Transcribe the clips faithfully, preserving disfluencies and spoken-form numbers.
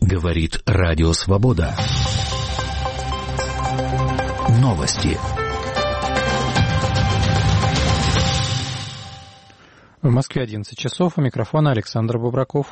Говорит Радио Свобода. Новости. В Москве одиннадцать часов. У микрофона Александр Бубраков.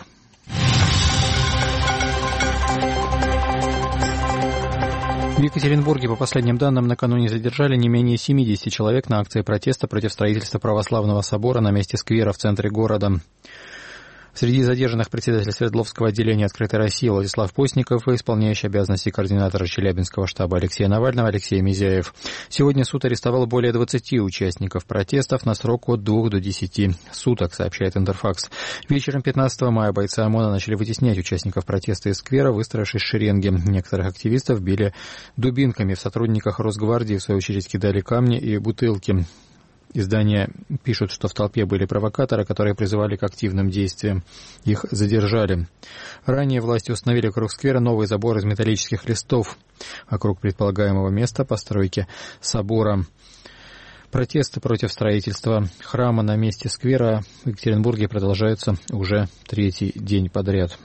В Екатеринбурге, по последним данным, накануне задержали не менее семидесяти человек на акции протеста против строительства православного собора на месте сквера в центре города. Среди задержанных председатель Свердловского отделения «Открытой России» Владислав Постников и исполняющий обязанности координатора Челябинского штаба Алексея Навального Алексей Мизяев. Сегодня суд арестовал более двадцати участников протестов на срок от двух до десяти суток, сообщает Интерфакс. Вечером пятнадцатого мая бойцы ОМОНа начали вытеснять участников протеста из сквера, выстроившись в шеренги. Некоторых активистов били дубинками, в сотрудниках Росгвардии, в свою очередь, кидали камни и бутылки. Издания пишут, что в толпе были провокаторы, которые призывали к активным действиям. Их задержали. Ранее власти установили вокруг сквера новый забор из металлических листов вокруг предполагаемого места постройки собора. Протесты против строительства храма на месте сквера в Екатеринбурге продолжаются уже третий день подряд.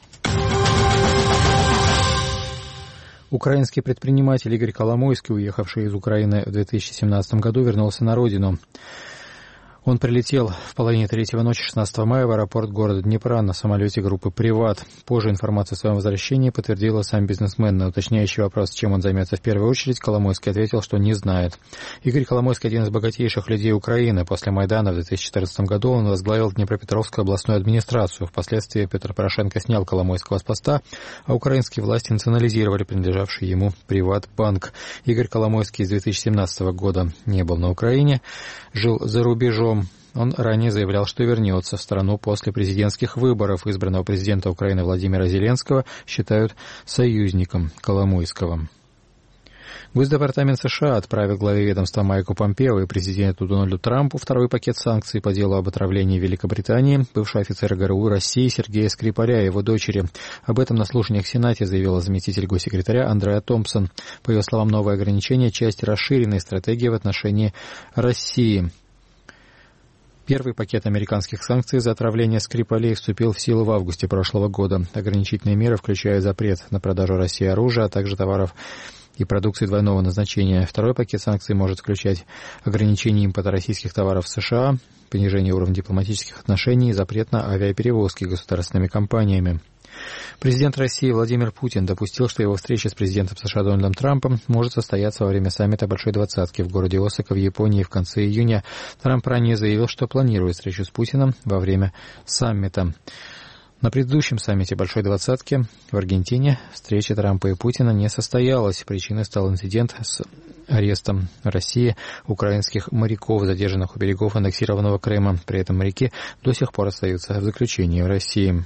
Украинский предприниматель Игорь Коломойский, уехавший из Украины в две тысячи семнадцатом году, вернулся на родину. Он прилетел в половине третьего ночи шестнадцатого мая в аэропорт города Днепра на самолете группы «Приват». Позже информацию о своем возвращении подтвердила сам бизнесмен. На уточняющий вопрос, чем он займется в первую очередь, Коломойский ответил, что не знает. Игорь Коломойский – один из богатейших людей Украины. После Майдана в две тысячи четырнадцатом году он возглавил Днепропетровскую областную администрацию. Впоследствии Петр Порошенко снял Коломойского с поста, а украинские власти национализировали принадлежавший ему «Приватбанк». Игорь Коломойский с две тысячи семнадцатого года не был на Украине, жил за рубежом. Он ранее заявлял, что вернется в страну после президентских выборов. Избранного президента Украины Владимира Зеленского считают союзником Коломойского. Госдепартамент США отправил главе ведомства Майку Помпео и президенту Дональду Трампу второй пакет санкций по делу об отравлении Великобритании бывшего офицера ГРУ России Сергея Скрипаля и его дочери. Об этом на слушаниях в Сенате заявила заместитель госсекретаря Андреа Томпсон. По ее словам, новое ограничение – часть расширенной стратегии в отношении России. Первый пакет американских санкций за отравление Скрипалей вступил в силу в августе прошлого года. Ограничительные меры включают запрет на продажу России оружия, а также товаров и продукции двойного назначения. Второй пакет санкций может включать ограничение импорта российских товаров в США, понижение уровня дипломатических отношений и запрет на авиаперевозки государственными компаниями. Президент России Владимир Путин допустил, что его встреча с президентом США Дональдом Трампом может состояться во время саммита Большой Двадцатки в городе Осака в Японии в конце июня. Трамп ранее заявил, что планирует встречу с Путиным во время саммита. На предыдущем саммите Большой Двадцатки в Аргентине встреча Трампа и Путина не состоялась. Причиной стал инцидент с арестом в России украинских моряков, задержанных у берегов аннексированного Крыма. При этом моряки до сих пор остаются в заключении в России.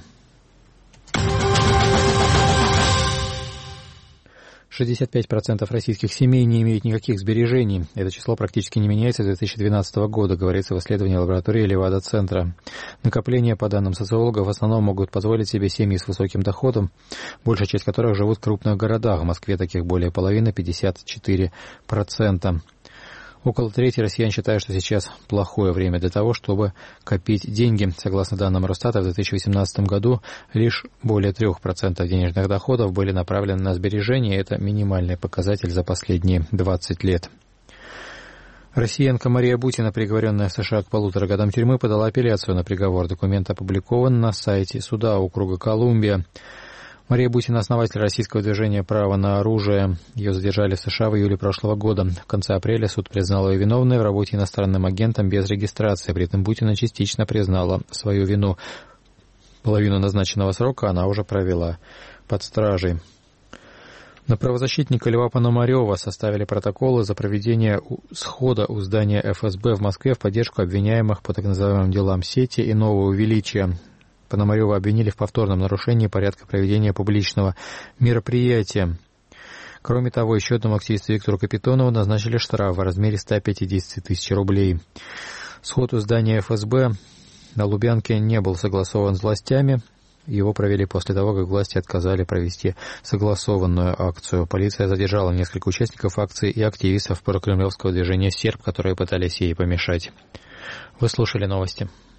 шестьдесят пять процентов российских семей не имеют никаких сбережений. Это число практически не меняется с две тысячи двенадцатого года, говорится в исследовании лаборатории Левада-центра. Накопления, по данным социологов, в основном могут позволить себе семьи с высоким доходом, большая часть которых живут в крупных городах. В Москве таких более половины, пятьдесят четыре процента. Около трети россиян считают, что сейчас плохое время для того, чтобы копить деньги. Согласно данным Росстата, в две тысячи восемнадцатом году лишь более трех процентов денежных доходов были направлены на сбережения. Это минимальный показатель за последние двадцать лет. Россиянка Мария Бутина, приговоренная в США к полутора годам тюрьмы, подала апелляцию на приговор. Документ опубликован на сайте суда округа Колумбия. Мария Бутина – основатель российского движения «Право на оружие». Ее задержали в США в июле прошлого года. В конце апреля суд признал ее виновной в работе иностранным агентом без регистрации. При этом Бутина частично признала свою вину. Половину назначенного срока она уже провела под стражей. На правозащитника Льва Пономарева составили протоколы за проведение схода у здания эф эс бэ в Москве в поддержку обвиняемых по так называемым делам сети и нового величия. Пономарева обвинили в повторном нарушении порядка проведения публичного мероприятия. Кроме того, еще одному активисту Виктору Капитонову назначили штраф в размере ста пятидесяти тысяч рублей. Сход у здания эф эс бэ на Лубянке не был согласован с властями. Его провели после того, как власти отказали провести согласованную акцию. Полиция задержала несколько участников акции и активистов прокремлевского движения «Серб», которые пытались ей помешать. Вы слушали новости.